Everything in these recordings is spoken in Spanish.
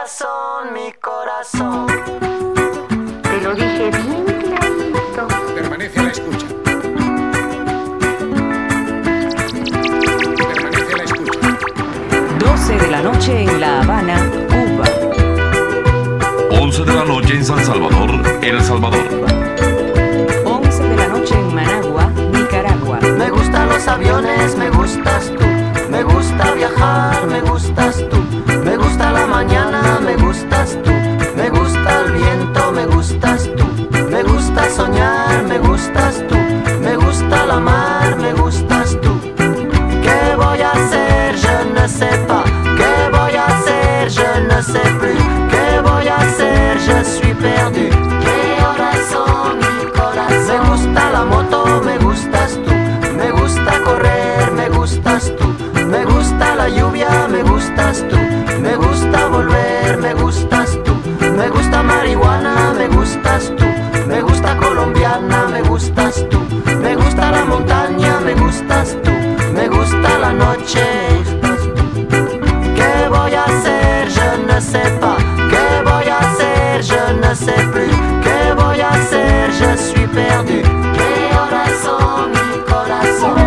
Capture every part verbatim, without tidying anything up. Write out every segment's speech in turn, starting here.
corazón, mi corazón. Te lo dije bien clarito. Permanece a la escucha. Permanece a la escucha. doce de la noche en La Habana, Cuba. once de la noche en San Salvador, El Salvador. once de la noche en Managua, Nicaragua. Me gustan los aviones, me gustas tú. Me gusta viajar, me gustas tú. Me gusta la mañana, me gustas tú. Me gusta el viento, me gustas tú. Me gusta soñar, me gustas tú. Me gusta la mar, me gustas tú. ¿Qué voy a hacer? Je ne sais pas. ¿Qué voy a hacer? Je ne sais plus. ¿Qué voy a hacer? Je suis perdu. ¿Qué horas son, mi corazón? Me gusta la moto, me gustas tú. Me gusta correr, me gustas tú. Me gusta la lluvia, me gustas tú. Me gusta volver, me gustas tú. Me gusta marihuana, me gustas tú. Me gusta colombiana, me gustas tú. Me gusta la montaña, me gustas tú. Me gusta la noche, me gustas tú. ¿Qué voy a hacer? Je ne sais pas. ¿Qué voy a hacer? Je ne sais plus. ¿Qué voy a hacer? Je suis perdu. ¿Qué horas son, mi corazón?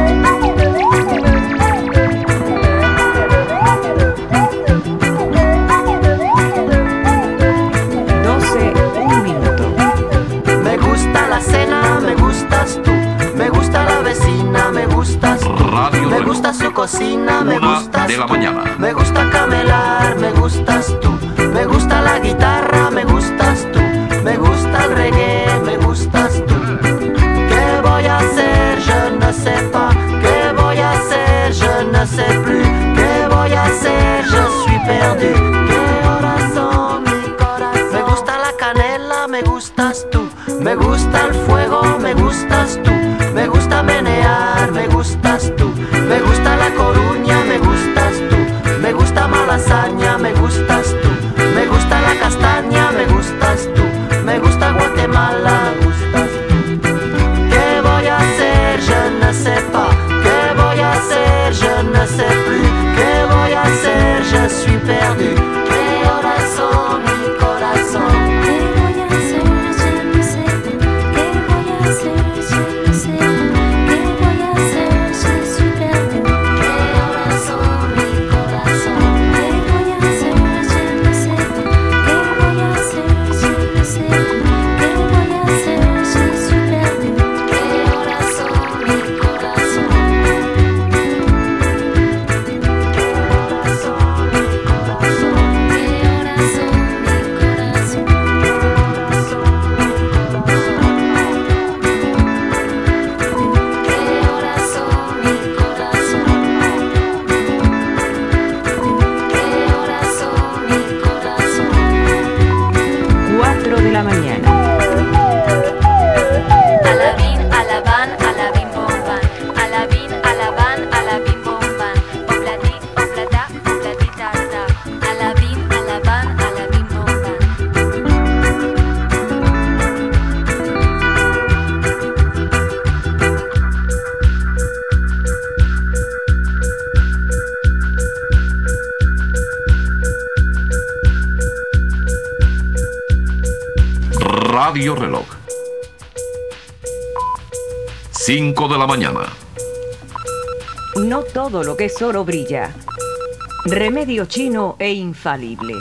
Cena, me gustas tú. Me gusta la vecina, me gustas tú. Radio Me Reloj. gusta su cocina, me Una gustas de la tú. mañana. Me gusta camelar, me gustas tú. Me gusta la guitarra, me gustas tú. Me gusta el reggae, me gustas tú. ¿Qué voy a hacer? Je ne sais pas. ¿Qué voy a hacer? Je ne sais plus. ¿Qué voy a hacer? Je suis perdu. ¿Qué horas son, mi corazón? Me gusta la canela, me gustas tú. Me gusta el fuego, me gustas tú. Me gusta menear, me gustas tú. Me gusta La Coruña, me gustas tú. Me gusta Malasaña, me gustas tú. Me gusta la castaña, me gustas tú. Me gusta Guatemala, me gustas tú. ¿Qué voy a hacer? Je ne sais pas. ¿Qué voy a hacer? Je ne sais plus. ¿Qué voy a hacer? Je suis perdu. ¿Qué horas son, mi corazón? de la mañana. Alabín, alabán, alabín, bomban. Alabín, alabán, alabín, bomban. Oblatí, oblatá, oblatí, tarta. Alabín, alabán, alabín, bomban. Radio Reloj. cinco de la mañana. No todo lo que es oro brilla. Remedio chino e infalible.